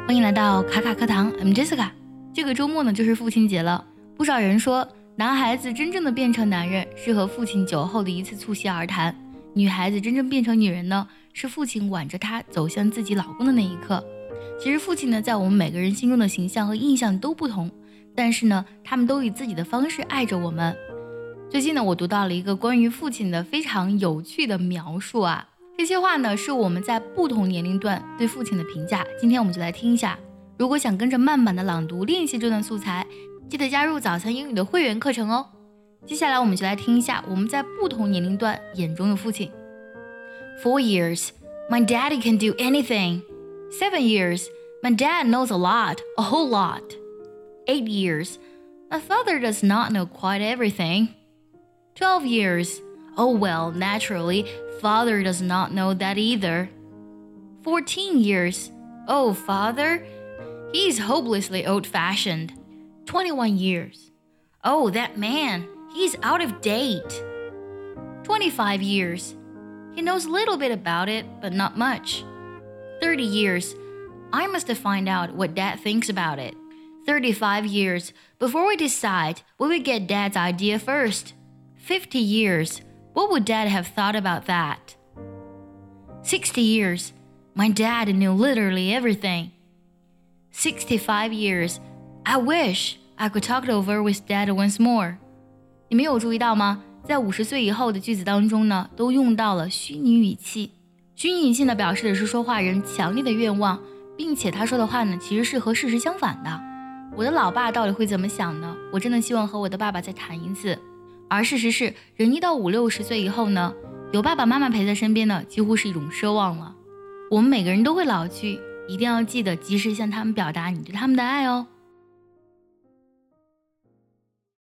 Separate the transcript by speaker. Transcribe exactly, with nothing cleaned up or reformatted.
Speaker 1: 欢迎来到卡卡课堂 ，I'm Jessica。这个周末呢就是父亲节了，不少人说男孩子真正的变成男人是和父亲酒后的一次促膝而谈，女孩子真正变成女人呢是父亲挽着她走向自己老公的那一刻。其实父亲呢在我们每个人心中的形象和印象都不同，但是呢他们都以自己的方式爱着我们。最近呢我读到了一个关于父亲的非常有趣的描述啊，这些话呢是我们在不同年龄段对父亲的评价，今天我们就来听一下。如果想跟着慢版的朗读练习这段素材，记得加入早餐英语的会员课程哦。接下来我们就来听一下我们在不同年龄段眼中的父亲。 Four years, my daddy can do anything. Seven years, my dad knows a lot, a whole lot. Eight years, my father does not know quite everything. Twelve years, oh well, naturally, father does not know that either. Fourteen years, oh father, he's hopelessly old-fashioned. Twenty-one years, oh that man, he's out of date. Twenty-five years, he knows a little bit about it, but not much. Thirty years, I must find out what dad thinks about it. Thirty-five years, before we decide, we will get dad's idea first. Fifty years, what would dad have thought about that? Sixty years, my dad knew literally everything. Sixty-five years, I wish I could talk it over with dad once more. 你们有注意到吗？在五十岁以后的句子当中呢，都用到了虚拟语气。虚拟语气呢，表示的是说话人强烈的愿望，并且他说的话呢，其实是和事实相反的。我的老爸到底会怎么想呢？我真的希望和我的爸爸再谈一次。而事实是，人一到五六十岁以后呢，有爸爸妈妈陪在身边呢，几乎是一种奢望了。我们每个人都会老去，一定要记得及时向他们表达你对他们的爱哦。